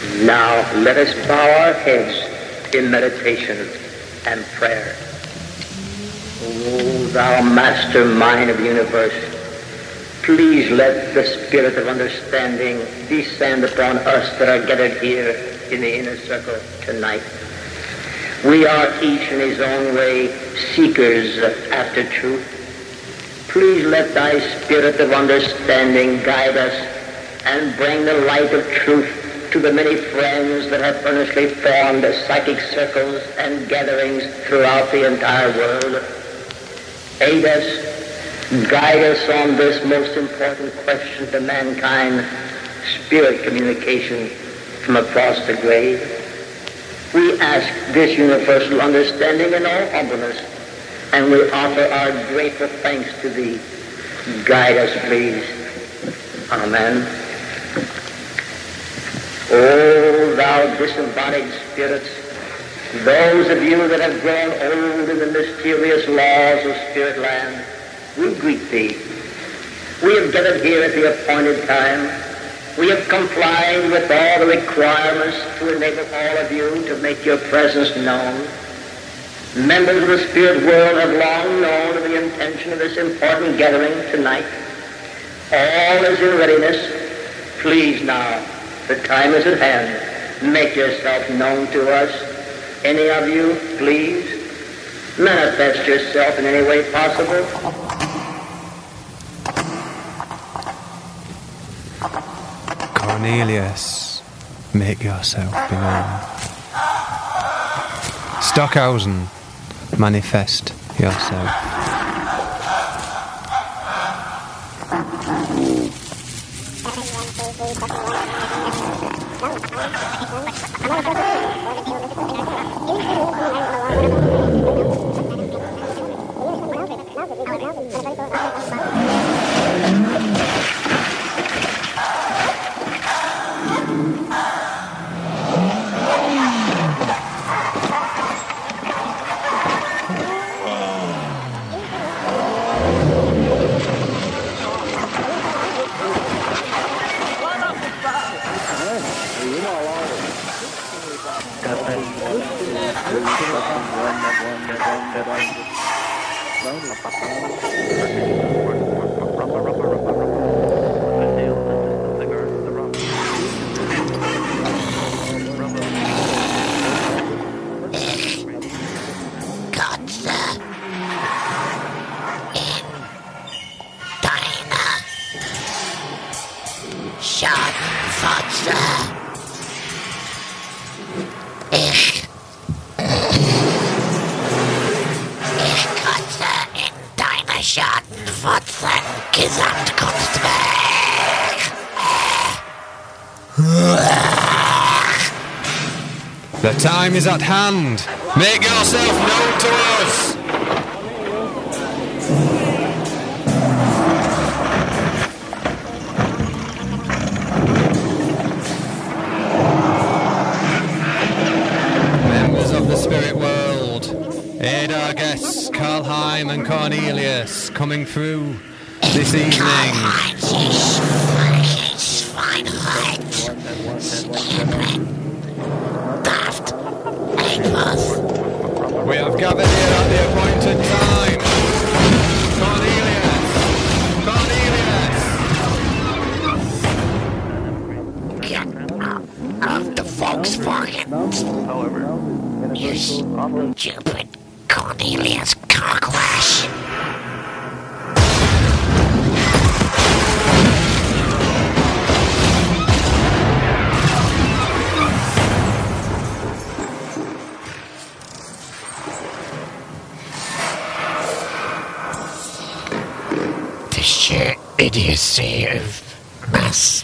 Now let us bow our heads in meditation and prayer. O thou master mind of the universe, please let the spirit of understanding descend upon us that are gathered here in the inner circle tonight. We are each in his own way seekers after truth. Please let thy spirit of understanding guide us and bring the light of truth to the many friends that have earnestly formed psychic circles and gatherings throughout the entire world. Aid us, guide us on this most important question to mankind, spirit communication from across the grave. We ask this universal understanding in all humbleness, and we offer our grateful thanks to thee. Guide us, please. Amen. O thou disembodied spirits, those of you that have grown old in the mysterious laws of spirit land, we greet thee. We have gathered here at the appointed time. We have complied with all the requirements to enable all of you to make your presence known. Members of the spirit world have long known of the intention of this important gathering tonight. All is in readiness. Please now, the time is at hand. Make yourself known to us. Any of you, please, manifest yourself in any way possible. Cornelius, make yourself be known. Stockhausen, manifest yourself. The time is at hand. Make yourself known to us. Members of the spirit world, aid our guests Karlheim and Cornelius coming through this evening. We have gathered here at the appointed time. Cornelius! Get out of the Volkswagen. However, you stupid Cornelius Cocklash. Idiocy of mass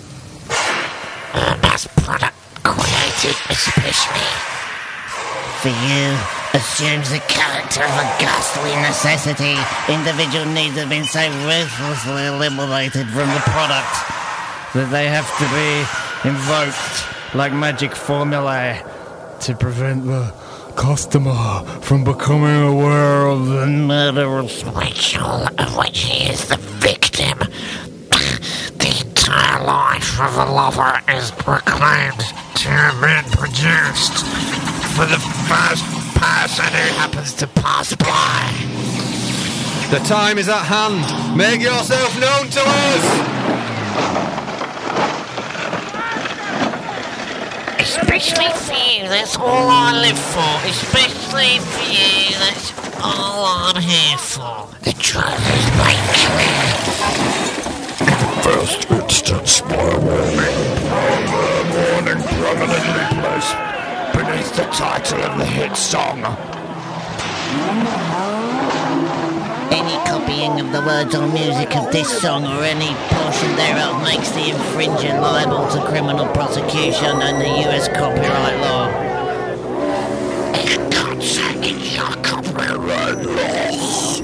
product created especially for you assumes the character of a ghastly necessity. Individual needs have been so ruthlessly eliminated from the product that they have to be invoked like magic formulae to prevent the customer from becoming aware of the murderous ritual of which he is the victim. The entire life of a lover is proclaimed to have been produced for the first person who happens to pass by. The time is at hand. Make yourself known to us! Especially for you, that's all I live for. Especially for you, that's all I'm here for. The driver's light clear. First instance, my warning prominently placed beneath the title of the hit song. Any copying of the words or music of this song or any portion thereof makes the infringer liable to criminal prosecution under US copyright law. In consequence, your copyright laws.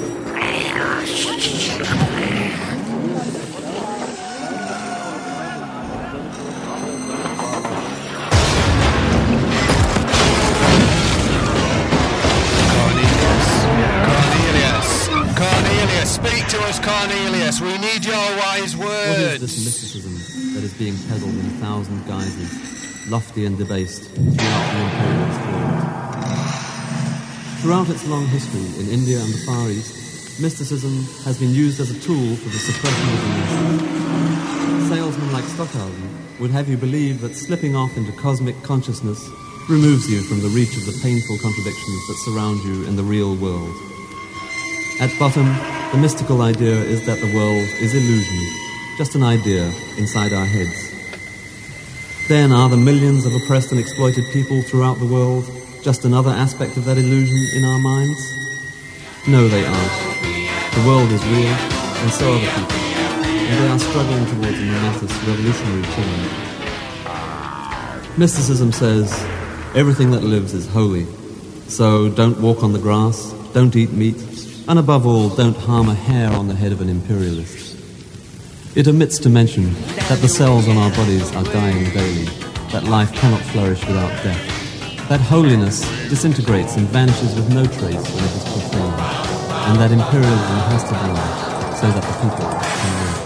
Cornelius, speak to us, Cornelius. We need your wise words. What is this mysticism that is being peddled in 1,000 guises, lofty and debased, throughout the imperialist world? Throughout its long history in India and the Far East, mysticism has been used as a tool for the suppression of the nation. Salesmen like Stockhausen would have you believe that slipping off into cosmic consciousness removes you from the reach of the painful contradictions that surround you in the real world. At bottom, the mystical idea is that the world is illusion, just an idea inside our heads. Then are the millions of oppressed and exploited people throughout the world just another aspect of that illusion in our minds? No, they aren't. The world is real, and so are the people, and they are struggling towards a momentous revolutionary change. Mysticism says, everything that lives is holy, so don't walk on the grass, don't eat meat, and above all, don't harm a hair on the head of an imperialist. It omits to mention that the cells on our bodies are dying daily, that life cannot flourish without death, that holiness disintegrates and vanishes with no trace when it is profaned, and that imperialism has to die so that the people can live.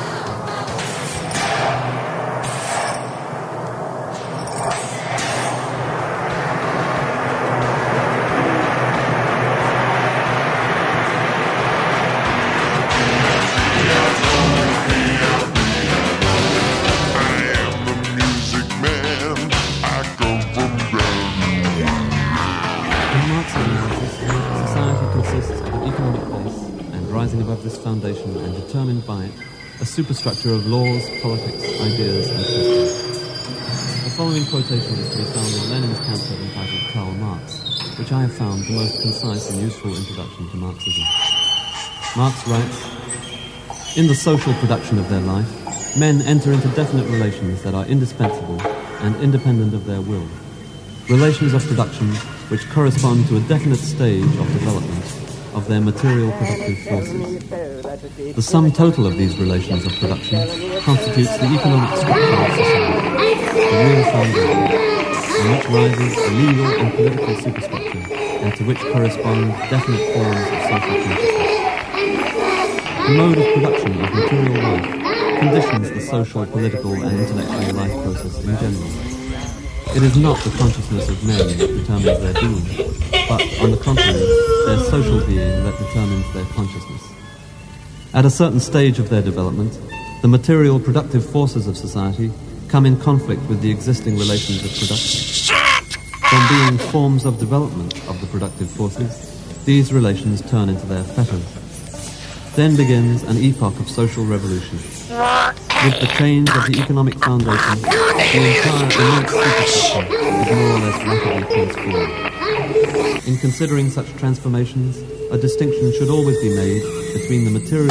Foundation and determined by it a superstructure of laws, politics, ideas, and customs. The following quotation is to be found in Lenin's pamphlet entitled Karl Marx, which I have found the most concise and useful introduction to Marxism. Marx writes, "In the social production of their life, men enter into definite relations that are indispensable and independent of their will. Relations of production which correspond to a definite stage of development of their material productive forces. The sum total of these relations of production constitutes the economic structure of society, the real foundation, on which rises a legal and political superstructure, and to which correspond definite forms of social consciousness. The mode of production of material life conditions the social, political, and intellectual life process in general. It is not the consciousness of men that determines their being, but, on the contrary, their social being that determines their consciousness. At a certain stage of their development, the material productive forces of society come in conflict with the existing relations of production. From being forms of development of the productive forces, these relations turn into their fetters. Then begins an epoch of social revolution. With the change of the economic foundation, the entire immense superstructure is more or less rapidly transformed. In considering such transformations, a distinction should always be made between the material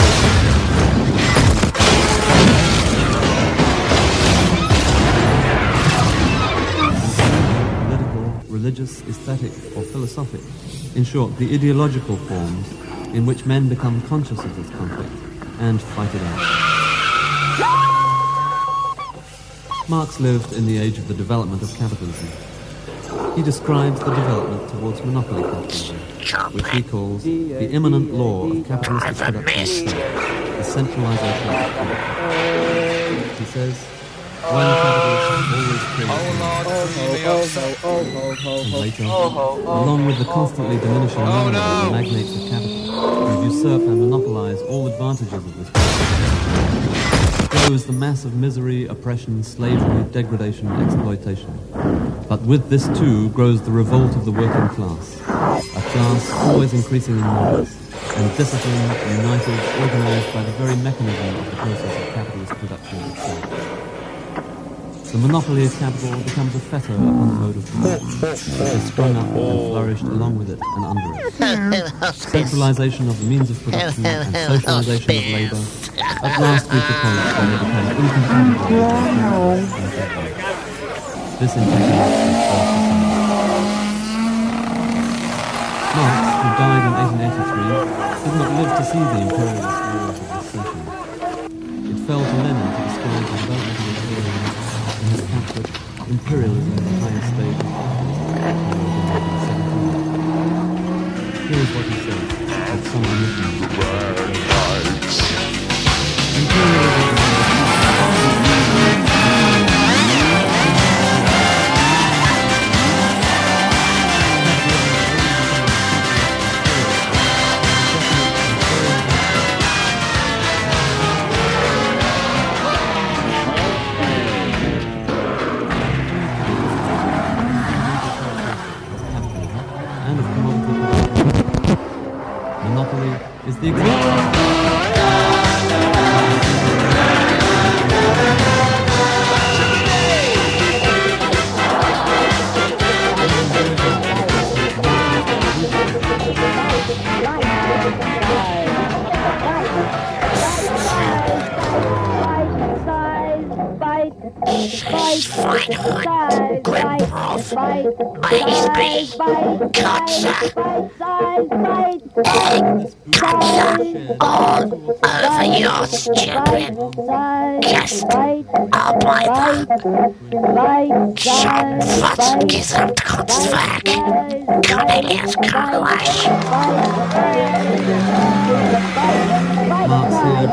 political, religious, aesthetic, or philosophic, in short, the ideological forms in which men become conscious of this conflict and fight it out. Marx lived in the age of the development of capitalism. He describes the development towards monopoly capitalism, which he calls the immanent law of capitalistic production, the centralization of power. He says, When capitalists always create and later, along with the constantly diminishing number of the magnates of capital, who usurp and monopolize all advantages of this process, grows the mass of misery, oppression, slavery, degradation, exploitation. But with this too grows the revolt of the working class, a class always increasing in numbers, and disciplined, united, organized by the very mechanism of the process of capitalist production itself. The monopoly of capital becomes a fetter upon the mode of production, which has sprung up and flourished along with it and under it. Centralization of the means of production and socialization of labor at last reach a point where they become incompatible with each other. This antagonism is forced asunder. Marx, who died in 1883, did not live to see the imperialist wars of this century. It fell to Lenin to describe the development of imperialism in his pamphlet Imperialism in the Highest Stage of Capitalism in 1917. Here is what he says, with some omissions. Imperialism is the example. Schweinhund, Grimprof, Eisby, Kotze, Kotze, all over yours, children. Just Arbeiter, schon was Gesamtkunstwerk, Cornelius Karlasch. Marx here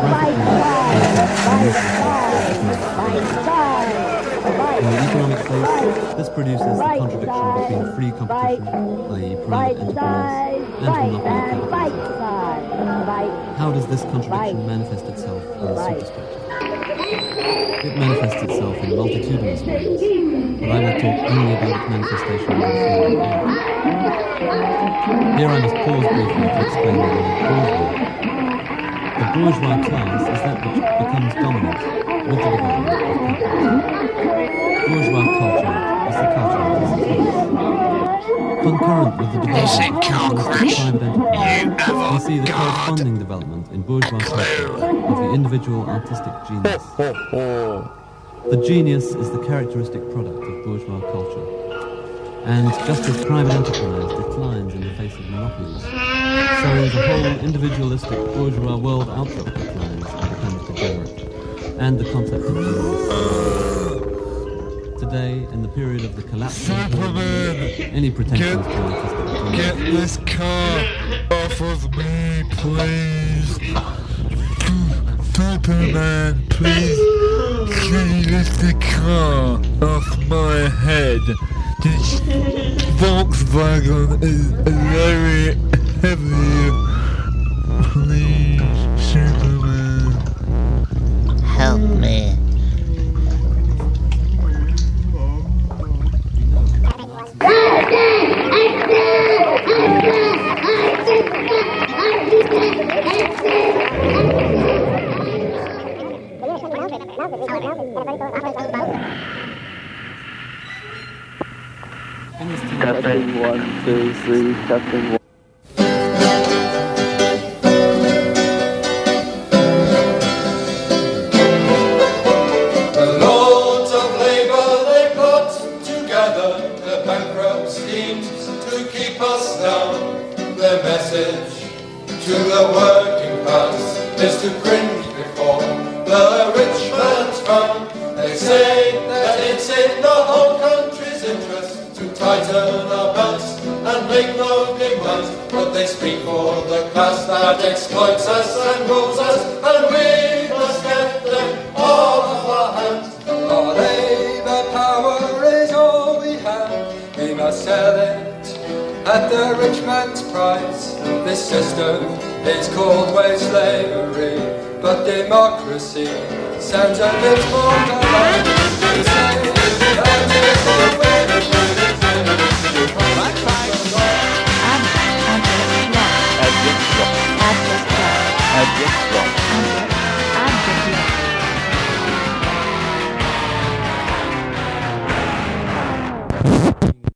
in the economic space, this produces the contradiction between free competition, i.e. private enterprise, and monopoly capitalism. How does this contradiction manifest itself in the superstructure? It manifests itself in multitudinous ways, but I will talk only about its manifestation in the field of art. Here I must pause briefly to explain the word bourgeois. The bourgeois class is that which becomes dominant with the development of capitalism. Bourgeois culture is the culture of this class. Concurrent with the development of private enterprise, we see the corresponding development in bourgeois culture of the individual artistic genius. The genius is the characteristic product of bourgeois culture. And just as private enterprise declines in the face of monopolies, so the whole individualistic bourgeois world outlook declines and becomes degenerate, and the concept of genius. Today, in the period of the collapse of any pretensions to artistic genius... Get this car off of me, please! Superman, please! Can you lift the car off my head? This Volkswagen is very heavy. Please, Superman. Help me. Testing 1, 2, 3, testing 1. The Lords of Labour, they put together the bankrupt schemes to keep us down. Their message to the working class is to cringe before the rich man's frown. They say that it's in the whole country's interest to tighten our belts and make no demands, but they speak for the class that exploits us and rules us, and we must get them off our hands. must sell it at the rich man's price. This system is called wage slavery, but democracy sounds a bit more polite to say that is the way to put it in. Abject rock.